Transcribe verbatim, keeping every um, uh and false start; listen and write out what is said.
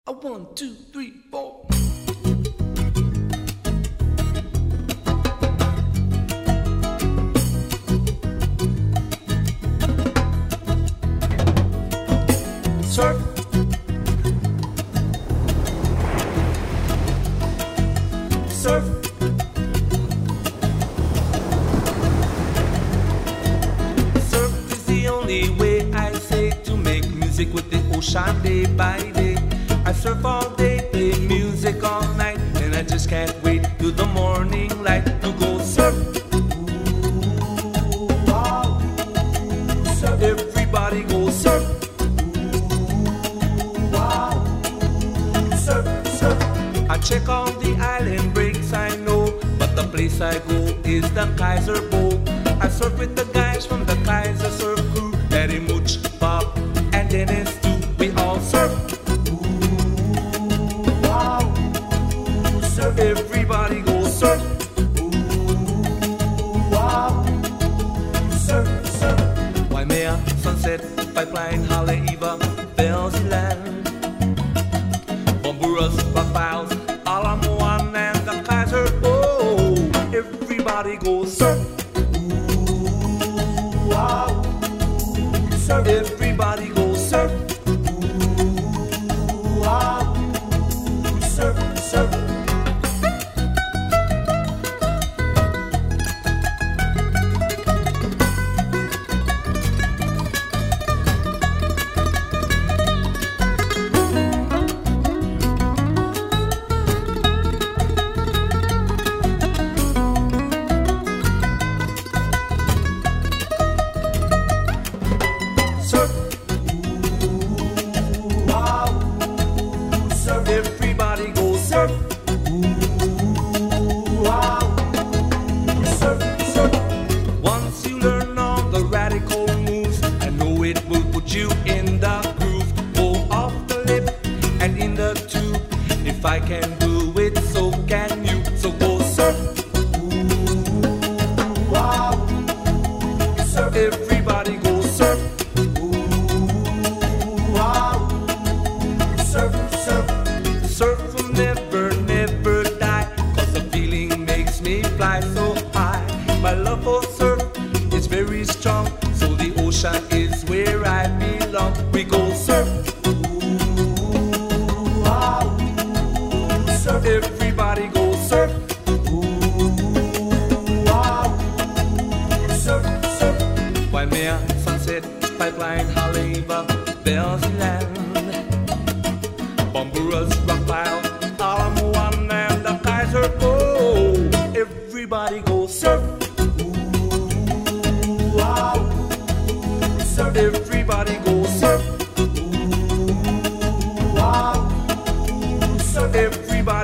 A one, two, three, four. Surf. Surf. Surf is the only way I say to make music with the ocean day by day. I surf all day, play music all night, and I just can't wait till the morning light to go surf. Ooh, wow. Surf. Everybody go surf. Ooh, wow. Surf, surf. I check all the island breaks I know, but the place I go is the Kaiser Bowl. I surf with the guys from the Kaiser Surf crew, Daddy Mooch, Bob, and Dennis too. We all surf. Everybody go surf. Ooh, wow. Surf, surf. Waimea, Sunset, Pipeline, Haleiwa, Belsy Land, Bomburas, Rockpiles, Alamoan, and the Kaiser. Oh, everybody go surf. Ooh, wow. Surf. Everybody go surf. Ooh, wow. Surf, surf. Everybody go surf. Ooh, wow. Surf, surf. Once you learn all the radical moves, I know it will put you in the groove. Go off the lip and in the tube. If I can do it, so can you. So go surf. Ooh, wow. Surf. Everybody go surf. Ooh, wow. Surf, surf. Surf will never, never die, 'cause the feeling makes me fly so high. My love for surf is very strong, so the ocean is where I belong. We go surf. Ooh, wow. Surf. Everybody go surf. Ooh, wow. Surf, surf. Waimea, Sunset, Pipeline, Haleiwa, Belsy Land, Bomburas, Rockpile, Alamoan, and the Kaiser. Oh, everybody go surf. Ooh, wow. Surf. Everybody go surf. Ooh, wow. Surf. Everybody.